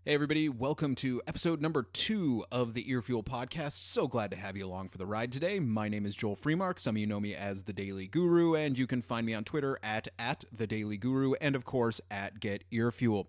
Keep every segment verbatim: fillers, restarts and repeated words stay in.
Hey everybody, welcome to episode number two of the Earfuel podcast. So glad to have you along for the ride today. My name is Joel Freemark. Some of you know me as The Daily Guru, and you can find me on Twitter at, at The Daily Guru, and of course at Get Earfuel.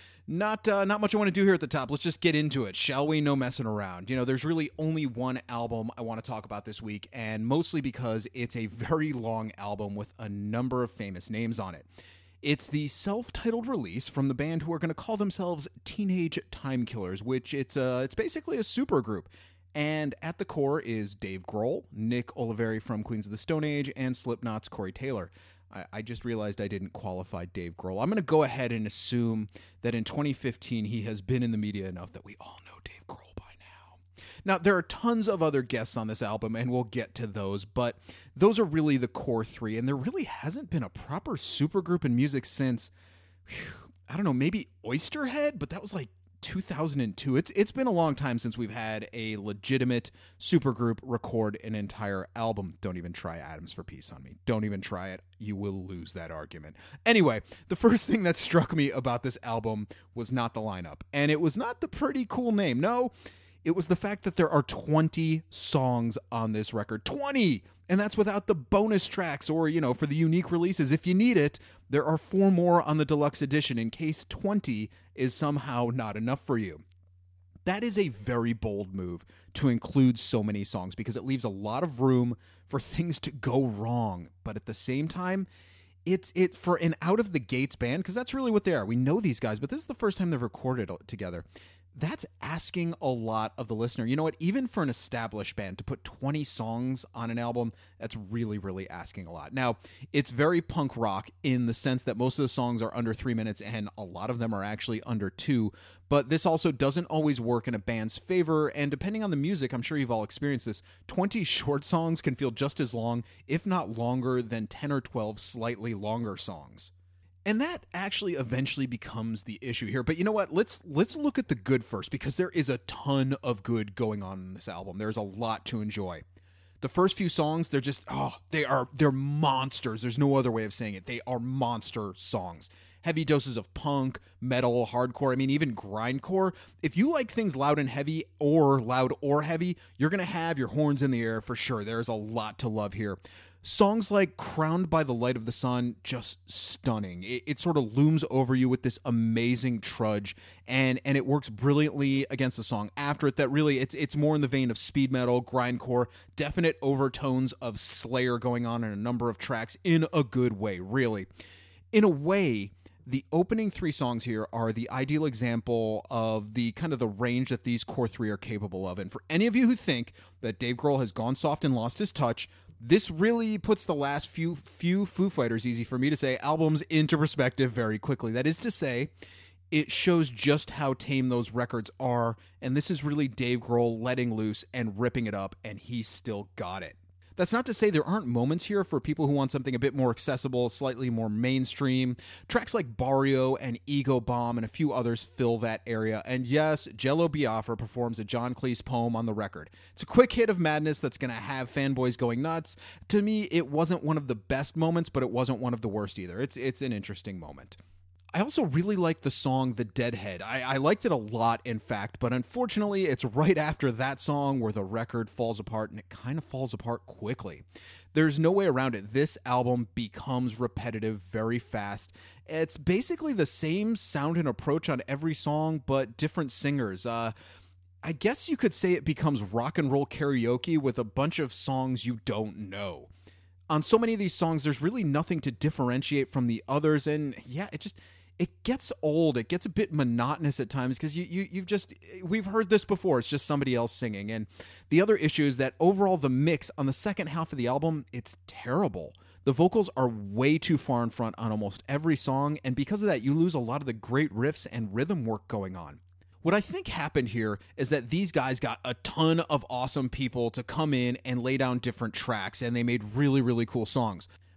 Not uh, not much I want to do here at the top. Let's just get into it, shall we? No messing around. You know, there's really only one album I want to talk about this week, and mostly because it's a very long album with a number of famous names on it. It's the self-titled release from the band who are going to call themselves Teenage Time Killers, which it's uh, it's basically a supergroup. And at the core is Dave Grohl, Nick Oliveri from Queens of the Stone Age, and Slipknot's Corey Taylor. I, I just realized I didn't qualify Dave Grohl. I'm going to go ahead and assume that in twenty fifteen he has been in the media enough that we all know Dave Grohl by now. Now, there are tons of other guests on this album, and we'll get to those, but those are really the core three, and there really hasn't been a proper supergroup in music since, whew, I don't know, maybe Oysterhead, but that was like two thousand two. It's It's been a long time since we've had a legitimate supergroup record an entire album. Don't even try Atoms for Peace on me. Don't even try it. You will lose that argument. Anyway, the first thing that struck me about this album was not the lineup, and it was not the pretty cool name. No, it was the fact that there are twenty songs on this record. twenty! And that's without the bonus tracks or, you know, for the unique releases. If you need it, there are four more on the deluxe edition in case twenty is somehow not enough for you. That is a very bold move to include so many songs because it leaves a lot of room for things to go wrong. But at the same time, it's it for an out-of-the-gates band, because that's really what they are. We know these guys, but this is the first time they've recorded together. That's asking a lot of the listener. You know what? Even for an established band to put twenty songs on an album, that's really, really asking a lot. Now, it's very punk rock in the sense that most of the songs are under three minutes and a lot of them are actually under two. But this also doesn't always work in a band's favor. And depending on the music, I'm sure you've all experienced this, twenty short songs can feel just as long, if not longer, than ten or twelve slightly longer songs. And that actually eventually becomes the issue here. But you know what? Let's let's look at the good first, because there is a ton of good going on in this album. There's a lot to enjoy. The first few songs, they're just, oh, they are, they're monsters. There's no other way of saying it. They are monster songs. Heavy doses of punk, metal, hardcore, I mean, even grindcore. If you like things loud and heavy, or loud or heavy, you're going to have your horns in the air for sure. There's a lot to love here. Songs like Crowned by the Light of the Sun, just stunning. It, it sort of looms over you with this amazing trudge, and and it works brilliantly against the song after it that really, it's it's more in the vein of speed metal, grindcore, definite overtones of Slayer going on in a number of tracks in a good way, really. In a way, the opening three songs here are the ideal example of the kind of the range that these core three are capable of. And for any of you who think that Dave Grohl has gone soft and lost his touch, this really puts the last few few Foo Fighters, easy for me to say, albums into perspective very quickly. That is to say, it shows just how tame those records are, and this is really Dave Grohl letting loose and ripping it up, and he's still got it. That's not to say there aren't moments here for people who want something a bit more accessible, slightly more mainstream. Tracks like Barrio and Ego Bomb and a few others fill that area. And yes, Jello Biafra performs a John Cleese poem on the record. It's a quick hit of madness that's going to have fanboys going nuts. To me, it wasn't one of the best moments, but it wasn't one of the worst either. It's it's an interesting moment. I also really like the song The Deadhead. I, I liked it a lot, in fact, but unfortunately, it's right after that song where the record falls apart, and it kind of falls apart quickly. There's no way around it. This album becomes repetitive very fast. It's basically the same sound and approach on every song, but different singers. Uh, I guess you could say it becomes rock and roll karaoke with a bunch of songs you don't know. On so many of these songs, there's really nothing to differentiate from the others, and yeah, it just... it gets old. It gets a bit monotonous at times because you, you, you've just, we've heard this before. It's just somebody else singing. And the other issue is that overall the mix on the second half of the album, it's terrible. The vocals are way too far in front on almost every song. And because of that, you lose a lot of the great riffs and rhythm work going on. What I think happened here is that these guys got a ton of awesome people to come in and lay down different tracks, and they made really, really cool songs.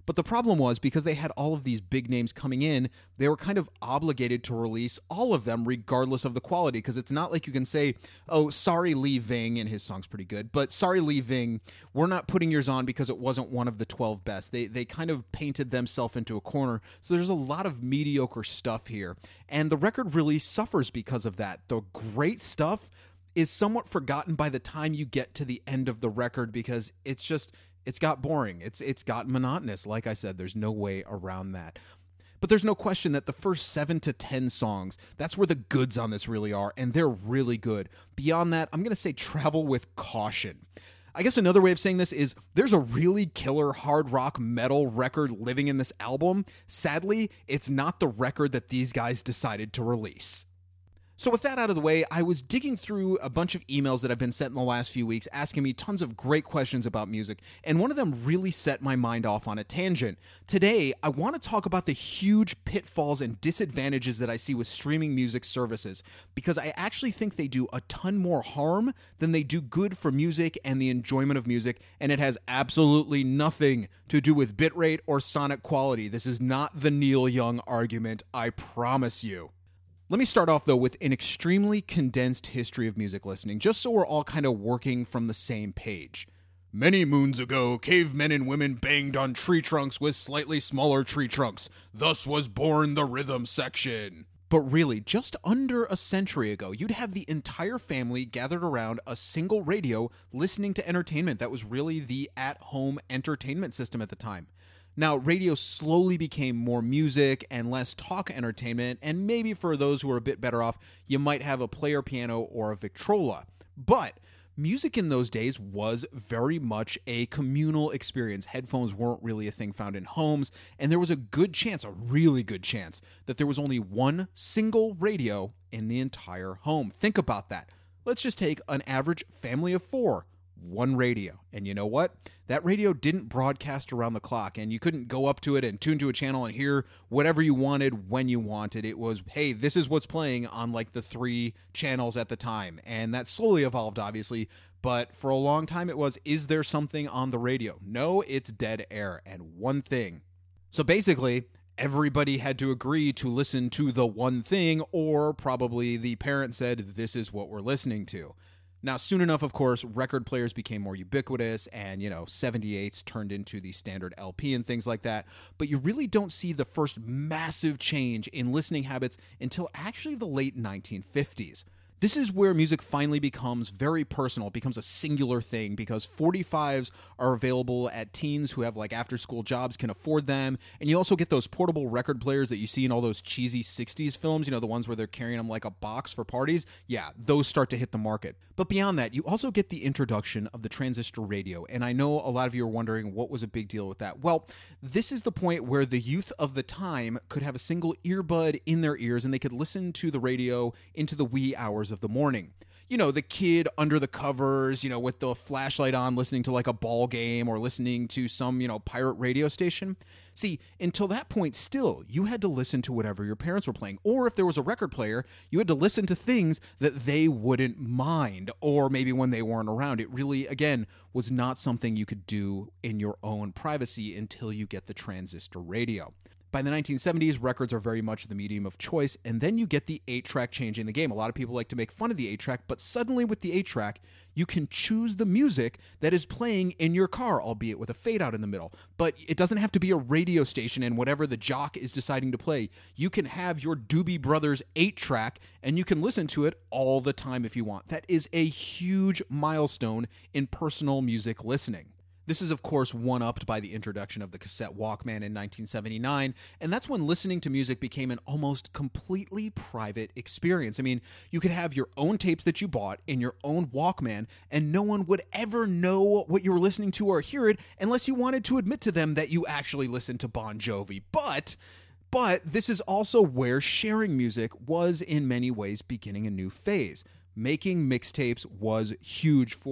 But the problem was, because they had all of these big names coming in, they were kind of obligated to release all of them regardless of the quality, because it's not like you can say, oh, sorry, Lee Ving, and his song's pretty good, but sorry, Lee Ving, we're not putting yours on because it wasn't one of the twelve best. They, they kind of painted themselves into a corner, so there's a lot of mediocre stuff here, and the record really suffers because of that. The great stuff is somewhat forgotten by the time you get to the end of the record, because it's just... It's got boring. It's it's got monotonous. Like I said, there's no way around that. But there's no question that the first seven to ten songs, that's where the goods on this really are, and they're really good. Beyond that, I'm going to say travel with caution. I guess another way of saying this is there's a really killer hard rock metal record living in this album. Sadly, it's not the record that these guys decided to release. So with that out of the way, I was digging through a bunch of emails that I've been sent in the last few weeks asking me tons of great questions about music, and one of them really set my mind off on a tangent. Today, I want to talk about the huge pitfalls and disadvantages that I see with streaming music services, because I actually think they do a ton more harm than they do good for music and the enjoyment of music, and it has absolutely nothing to do with bitrate or sonic quality. This is not the Neil Young argument, I promise you. Let me start off, though, with an extremely condensed history of music listening, just so we're all kind of working from the same page. Many moons ago, cavemen and women banged on tree trunks with slightly smaller tree trunks. Thus was born the rhythm section. But really, just under a century ago, you'd have the entire family gathered around a single radio listening to entertainment. That was really the at-home entertainment system at the time. Now, radio slowly became more music and less talk entertainment, and maybe for those who are a bit better off, you might have a player piano or a Victrola. But music in those days was very much a communal experience. Headphones weren't really a thing found in homes, and there was a good chance, a really good chance, that there was only one single radio in the entire home. Think about that. Let's just take an average family of four. One radio. And you know what? That radio didn't broadcast around the clock, and you couldn't go up to it and tune to a channel and hear whatever you wanted when you wanted. It was, hey, this is what's playing on like the three channels at the time. And that slowly evolved, obviously, but for a long time it was, is there something on the radio? No, it's dead air. And one thing. So basically, everybody had to agree to listen to the one thing, or probably the parent said, this is what we're listening to. Now, soon enough, of course, record players became more ubiquitous, and, you know, seventy-eights turned into the standard L P and things like that. But you really don't see the first massive change in listening habits until actually the late nineteen fifties. This is where music finally becomes very personal. It becomes a singular thing, because forty-fives are available at teens who have like after-school jobs, can afford them. And you also get those portable record players that you see in all those cheesy sixties films, you know, the ones where they're carrying them like a box for parties. Yeah, those start to hit the market. But beyond that, you also get the introduction of the transistor radio. And I know a lot of you are wondering what was a big deal with that. Well, this is the point where the youth of the time could have a single earbud in their ears, and they could listen to the radio into the wee hours of the morning. You know, the kid under the covers, you know, with the flashlight on, listening to like a ball game or listening to some, you know, pirate radio station. See, until that point, still, you had to listen to whatever your parents were playing. Or if there was a record player, you had to listen to things that they wouldn't mind. Or maybe when they weren't around. It really, again, was not something you could do in your own privacy until you get the transistor radio. By the nineteen seventies, records are very much the medium of choice, and then you get the eight-track changing the game. A lot of people like to make fun of the eight-track, but suddenly with the eight-track, you can choose the music that is playing in your car, albeit with a fade-out in the middle. But it doesn't have to be a radio station and whatever the jock is deciding to play. You can have your Doobie Brothers eight-track, and you can listen to it all the time if you want. That is a huge milestone in personal music listening. This is, of course, one-upped by the introduction of the cassette Walkman in nineteen seventy-nine, and that's when listening to music became an almost completely private experience. I mean, you could have your own tapes that you bought in your own Walkman, and no one would ever know what you were listening to or hear it unless you wanted to admit to them that you actually listened to Bon Jovi. But... But this is also where sharing music was in many ways beginning a new phase. Making mixtapes was huge for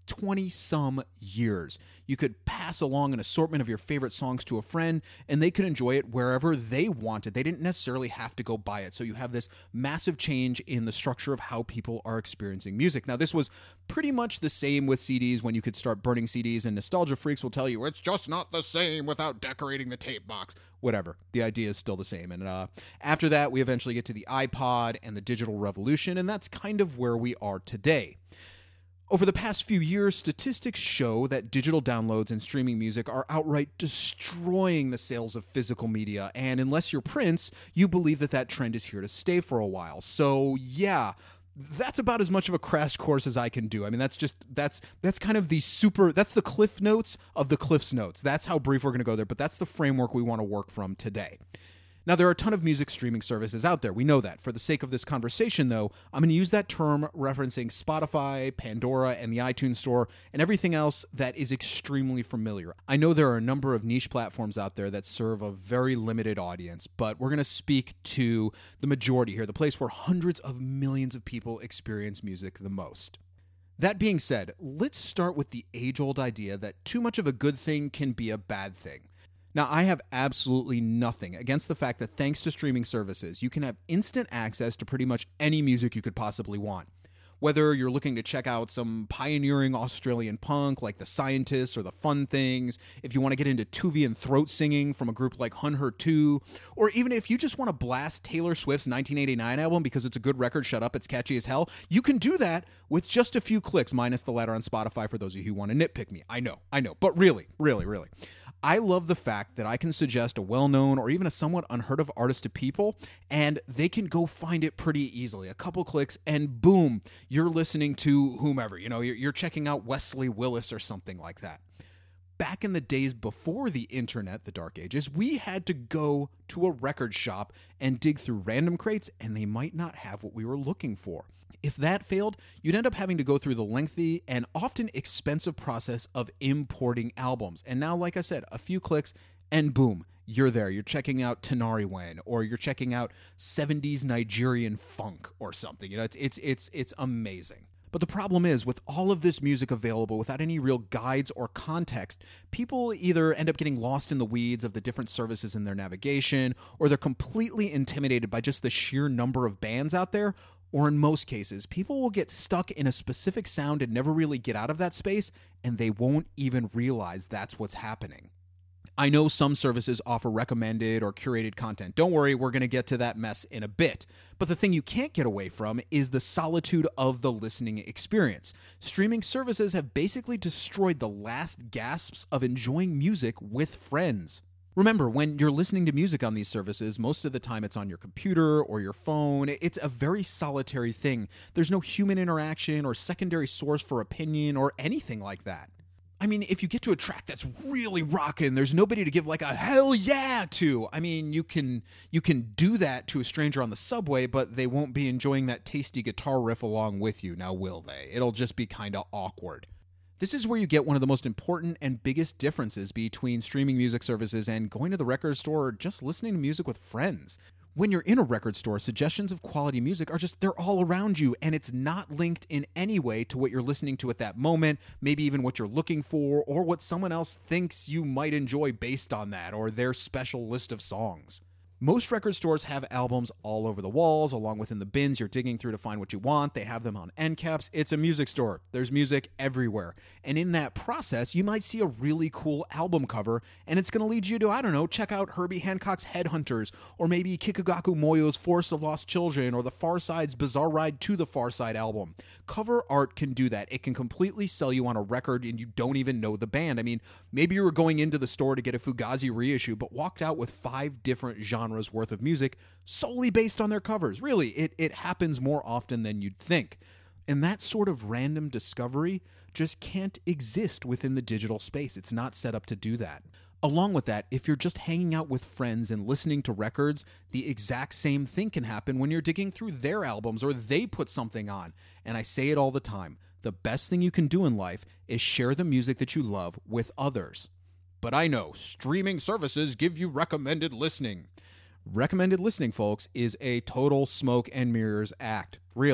twenty some years. You could pass along an assortment of your favorite songs to a friend and they could enjoy it wherever they wanted. They didn't necessarily have to go buy it. So you have this massive change in the structure of how people are experiencing music. Now, this was pretty much the same with C Ds when you could start burning C Ds, and nostalgia freaks will tell you it's just not the same without decorating the tape box. Whatever. The idea is still the same. And uh, after that, we eventually get to the iPod and the digital revolution, and that's kind of where we are today. Over the past few years, statistics show that digital downloads and streaming music are outright destroying the sales of physical media, and unless you're Prince, you believe that that trend is here to stay for a while. So, yeah, that's about as much of a crash course as I can do. I mean, that's just, that's that's kind of the super, that's the Cliff Notes of the Cliff's Notes. That's how brief we're going to go there, but that's the framework we want to work from today. Now, there are a ton of music streaming services out there. We know that. For the sake of this conversation, though, I'm going to use that term referencing Spotify, Pandora, and the iTunes Store, and everything else that is extremely familiar. I know there are a number of niche platforms out there that serve a very limited audience, but we're going to speak to the majority here, the place where hundreds of millions of people experience music the most. That being said, let's start with the age-old idea that too much of a good thing can be a bad thing. Now, I have absolutely nothing against the fact that thanks to streaming services, you can have instant access to pretty much any music you could possibly want. Whether you're looking to check out some pioneering Australian punk like The Scientists or The Fun Things, if you want to get into Tuvian throat singing from a group like Hun Her two, or even if you just want to blast Taylor Swift's nineteen eighty-nine album because it's a good record, shut up, it's catchy as hell, you can do that with just a few clicks, minus the ladder on Spotify for those of you who want to nitpick me. I know, I know, but really, really, really. I love the fact that I can suggest a well-known or even a somewhat unheard of artist to people, and they can go find it pretty easily. A couple clicks, and boom, you're listening to whomever. You know, you're, you're checking out Wesley Willis or something like that. Back in the days before the internet, the dark ages, we had to go to a record shop and dig through random crates, and they might not have what we were looking for. If that failed, you'd end up having to go through the lengthy and often expensive process of importing albums. And now, like I said, a few clicks and boom, you're there. You're checking out Tenariwen, or you're checking out seventies Nigerian funk or something. You know, it's it's it's it's amazing. But the problem is, with all of this music available without any real guides or context, people either end up getting lost in the weeds of the different services in their navigation, or they're completely intimidated by just the sheer number of bands out there, or in most cases, people will get stuck in a specific sound and never really get out of that space, and they won't even realize that's what's happening. I know some services offer recommended or curated content. Don't worry, we're going to get to that mess in a bit. But the thing you can't get away from is the solitude of the listening experience. Streaming services have basically destroyed the last gasps of enjoying music with friends. Remember, when you're listening to music on these services, most of the time it's on your computer or your phone. It's a very solitary thing. There's no human interaction or secondary source for opinion or anything like that. I mean, if you get to a track that's really rocking, there's nobody to give like a hell yeah to. I mean, you can you can do that to a stranger on the subway, but they won't be enjoying that tasty guitar riff along with you, now will they? It'll just be kind of awkward. This is where you get one of the most important and biggest differences between streaming music services and going to the record store or just listening to music with friends. When you're in a record store, suggestions of quality music are just, they're all around you, and it's not linked in any way to what you're listening to at that moment, maybe even what you're looking for, or what someone else thinks you might enjoy based on that, or their special list of songs. Most record stores have albums all over the walls, along with in the bins you're digging through to find what you want. They have them on end caps. It's a music store. There's music everywhere. And in that process, you might see a really cool album cover, and it's going to lead you to, I don't know, check out Herbie Hancock's Headhunters, or maybe Kikugaku Moyo's Forest of Lost Children, or the Far Side's Bizarre Ride to the Far Side album. Cover art can do that. It can completely sell you on a record, and you don't even know the band. I mean, maybe you were going into the store to get a Fugazi reissue, but walked out with five different genres worth of music solely based on their covers. Really, it, it happens more often than you'd think. And that sort of random discovery just can't exist within the digital space. It's not set up to do that. Along with that, if you're just hanging out with friends and listening to records, the exact same thing can happen when you're digging through their albums or they put something on. And I say it all the time. The best thing you can do in life is share the music that you love with others. But I know, streaming services give you recommended listening. Recommended listening, folks, is a total smoke and mirrors act. Really.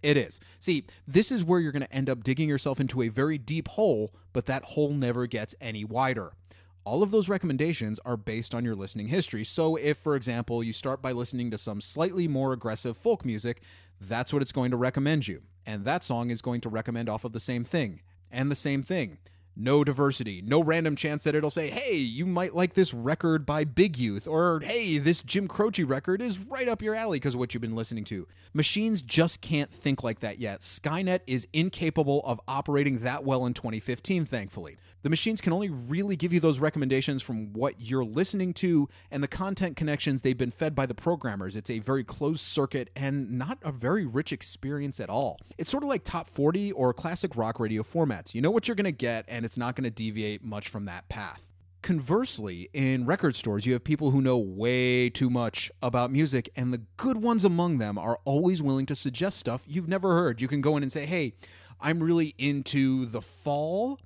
It is. See, this is where you're going to end up digging yourself into a very deep hole, but that hole never gets any wider. All of those recommendations are based on your listening history. So if, for example, you start by listening to some slightly more aggressive folk music, that's what it's going to recommend you. And that song is going to recommend off of the same thing. And the same thing. No diversity. No random chance that it'll say, hey, you might like this record by Big Youth, or hey, this Jim Croce record is right up your alley because of what you've been listening to. Machines just can't think like that yet. Skynet is incapable of operating that well in twenty fifteen, thankfully. The machines can only really give you those recommendations from what you're listening to and the content connections they've been fed by the programmers. It's a very closed circuit and not a very rich experience at all. It's sort of like top forty or classic rock radio formats. You know what you're going to get, and it's not going to deviate much from that path. Conversely, in record stores, you have people who know way too much about music, and the good ones among them are always willing to suggest stuff you've never heard. You can go in and say, hey, I'm really into The Fall,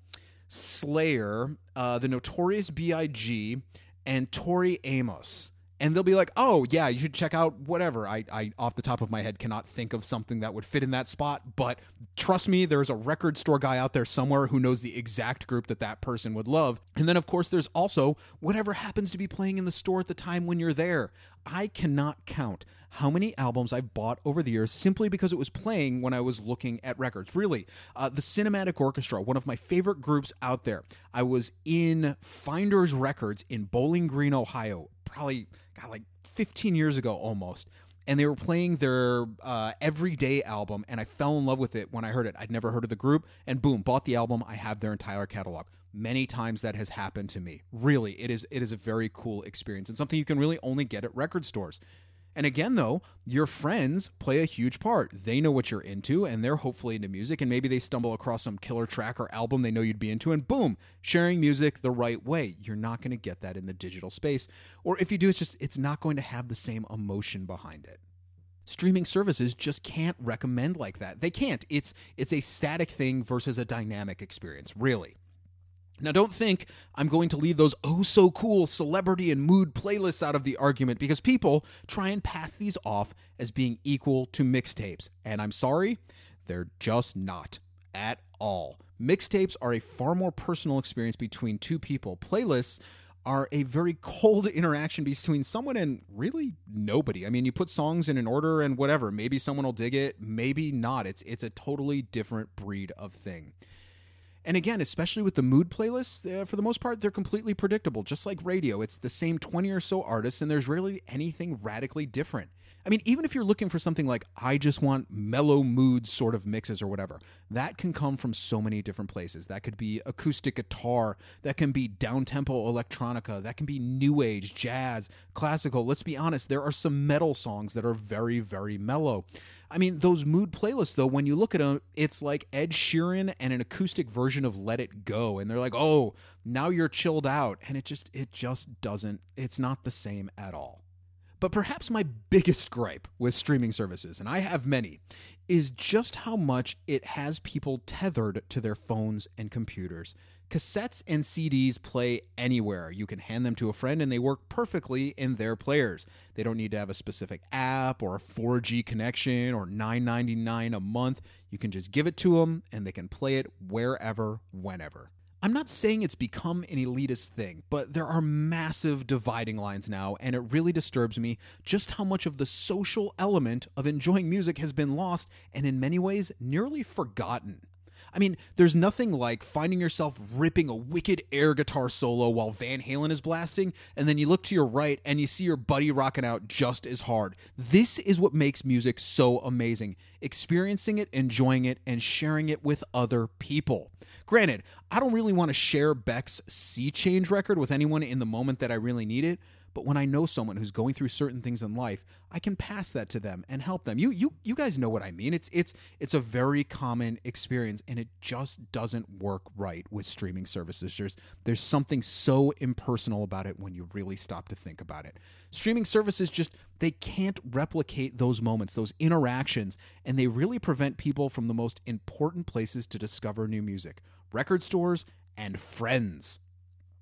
Slayer, uh, the Notorious B I G, and Tori Amos. And they'll be like, oh, yeah, you should check out whatever. I, I, off the top of my head, cannot think of something that would fit in that spot. But trust me, there's a record store guy out there somewhere who knows the exact group that that person would love. And then, of course, there's also whatever happens to be playing in the store at the time when you're there. I cannot count how many albums I've bought over the years simply because it was playing when I was looking at records. Really, uh, the Cinematic Orchestra, one of my favorite groups out there. I was in Finders Records in Bowling Green, Ohio, probably God, like fifteen years ago almost. And they were playing their uh, Everyday album, and I fell in love with it when I heard it. I'd never heard of the group, and boom, bought the album. I have their entire catalog. Many times that has happened to me. Really, it is it is a very cool experience and something you can really only get at record stores. And again, though, your friends play a huge part. They know what you're into, and they're hopefully into music, and maybe they stumble across some killer track or album they know you'd be into, and boom, sharing music the right way. You're not going to get that in the digital space. Or if you do, it's just it's not going to have the same emotion behind it. Streaming services just can't recommend like that. They can't. It's it's a static thing versus a dynamic experience, really. Now, don't think I'm going to leave those oh-so-cool celebrity and mood playlists out of the argument, because people try and pass these off as being equal to mixtapes. And I'm sorry, they're just not at all. Mixtapes are a far more personal experience between two people. Playlists are a very cold interaction between someone and really nobody. I mean, you put songs in an order and whatever. Maybe someone will dig it, maybe not. It's, it's a totally different breed of thing. And again, especially with the mood playlists, uh, for the most part, they're completely predictable. Just like radio, it's the same twenty or so artists, and there's rarely anything radically different. I mean, even if you're looking for something like, I just want mellow mood sort of mixes or whatever, that can come from so many different places. That could be acoustic guitar, that can be down-tempo electronica, that can be new age, jazz, classical. Let's be honest, there are some metal songs that are very, very mellow. I mean, those mood playlists, though, when you look at them, it's like Ed Sheeran and an acoustic version of Let It Go. And they're like, oh, now you're chilled out. And it just, it just doesn't, it's not the same at all. But perhaps my biggest gripe with streaming services, and I have many, is just how much it has people tethered to their phones and computers. Cassettes and C Ds play anywhere. You can hand them to a friend and they work perfectly in their players. They don't need to have a specific app or a four G connection or nine ninety-nine a month. You can just give it to them and they can play it wherever, whenever. I'm not saying it's become an elitist thing, but there are massive dividing lines now, and it really disturbs me just how much of the social element of enjoying music has been lost and in many ways nearly forgotten. I mean, there's nothing like finding yourself ripping a wicked air guitar solo while Van Halen is blasting, and then you look to your right and you see your buddy rocking out just as hard. This is what makes music so amazing. Experiencing it, enjoying it, and sharing it with other people. Granted, I don't really want to share Beck's Sea Change record with anyone in the moment that I really need it, but when I know someone who's going through certain things in life, I can pass that to them and help them. You you you guys know what I mean. It's it's it's a very common experience, and it just doesn't work right with streaming services. There's there's something so impersonal about it when you really stop to think about it. Streaming services just, they can't replicate those moments, those interactions, and they really prevent people from the most important places to discover new music: record stores and friends.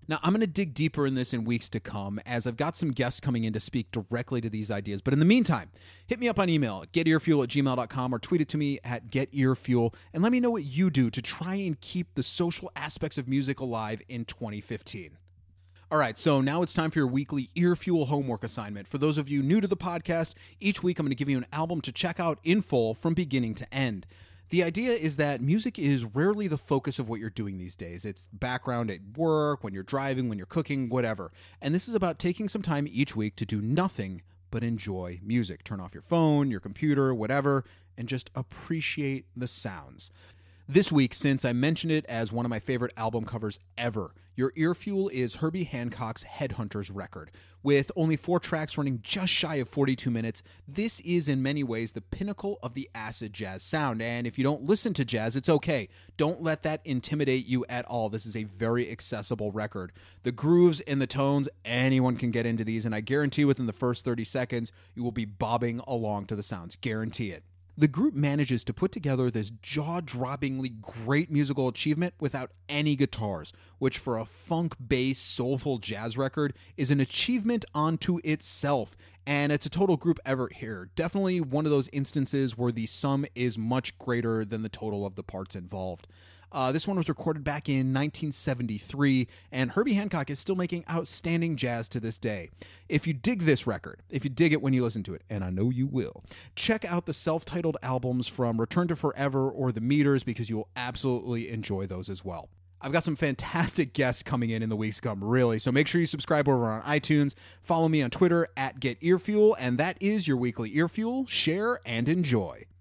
Now, I'm going to dig deeper in this in weeks to come, as I've got some guests coming in to speak directly to these ideas. But in the meantime, hit me up on email at getearfuel at gmail dot com or tweet it to me at getearfuel, and let me know what you do to try and keep the social aspects of music alive in twenty fifteen. All right, so now it's time for your weekly Earfuel homework assignment. For those of you new to the podcast, each week I'm going to give you an album to check out in full from beginning to end. The idea is that music is rarely the focus of what you're doing these days. It's background at work, when you're driving, when you're cooking, whatever. And this is about taking some time each week to do nothing but enjoy music. Turn off your phone, your computer, whatever, and just appreciate the sounds. This week, since I mentioned it as one of my favorite album covers ever, your Earfuel is Herbie Hancock's Headhunters record. With only four tracks running just shy of forty-two minutes, this is in many ways the pinnacle of the acid jazz sound. And if you don't listen to jazz, it's okay. Don't let that intimidate you at all. This is a very accessible record. The grooves and the tones, anyone can get into these, and I guarantee within the first thirty seconds, you will be bobbing along to the sounds. Guarantee it. The group manages to put together this jaw-droppingly great musical achievement without any guitars, which for a funk-based, soulful jazz record is an achievement unto itself, and it's a total group effort here. Definitely one of those instances where the sum is much greater than the total of the parts involved. Uh, this one was recorded back in nineteen seventy-three, and Herbie Hancock is still making outstanding jazz to this day. If you dig this record, if you dig it when you listen to it, and I know you will, check out the self-titled albums from Return to Forever or The Meters, because you will absolutely enjoy those as well. I've got some fantastic guests coming in in the weeks to come, really, so make sure you subscribe over on iTunes, follow me on Twitter at GetEarfuel, and that is your weekly Earfuel. Share and enjoy.